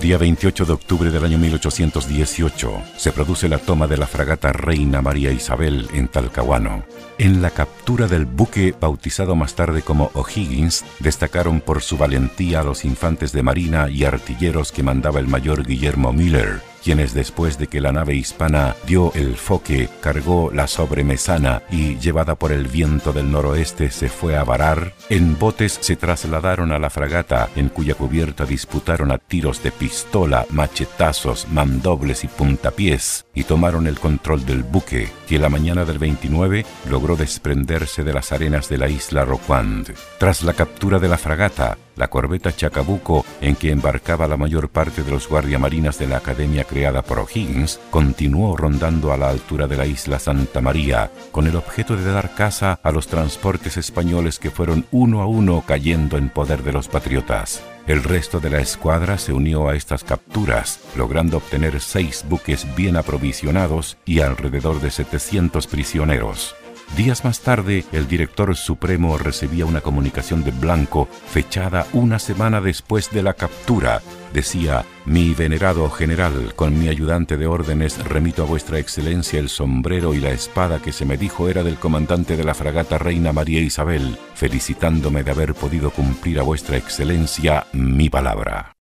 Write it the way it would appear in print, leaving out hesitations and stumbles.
día 28 de octubre del año 1818 se produce la toma de la fragata Reina María Isabel en Talcahuano. En la captura del buque, bautizado más tarde como O'Higgins, destacaron por su valentía los infantes de marina y artilleros que mandaba el mayor Guillermo Miller, quienes después de que la nave hispana dio el foque, cargó la sobremesana y, llevada por el viento del noroeste, se fue a varar. En botes se trasladaron a la fragata, en cuya cubierta disputaron a tiros de pistola, machetazos, mandobles y puntapiés, y tomaron el control del buque, que la mañana del 29 logró desprenderse de las arenas de la isla Roquand. Tras la captura de la fragata, la corbeta Chacabuco, en que embarcaba la mayor parte de los guardiamarinas de la academia creada por O'Higgins, continuó rondando a la altura de la isla Santa María, con el objeto de dar caza a los transportes españoles que fueron uno a uno cayendo en poder de los patriotas. El resto de la escuadra se unió a estas capturas, logrando obtener 6 buques bien aprovisionados y alrededor de 700 prisioneros. Días más tarde, el director supremo recibía una comunicación de Blanco, fechada una semana después de la captura. Decía: «Mi venerado general, con mi ayudante de órdenes remito a vuestra excelencia el sombrero y la espada que se me dijo era del comandante de la fragata Reina María Isabel, felicitándome de haber podido cumplir a vuestra excelencia mi palabra».